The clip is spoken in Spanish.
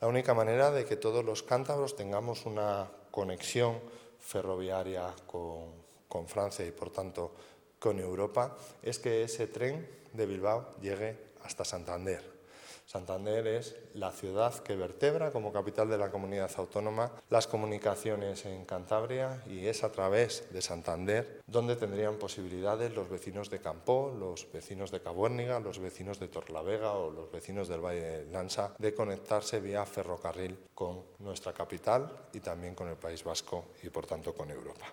la única manera de que todos los cántabros tengamos una conexión ferroviaria con Francia y, por tanto, con Europa, es que ese tren de Bilbao llegue hasta Santander. Santander es la ciudad que vertebra, como capital de la comunidad autónoma, las comunicaciones en Cantabria, y es a través de Santander donde tendrían posibilidades los vecinos de Campoo, los vecinos de Cabuérniga, los vecinos de Torlavega o los vecinos del Valle de Lansa de conectarse vía ferrocarril con nuestra capital y también con el País Vasco y, por tanto, con Europa.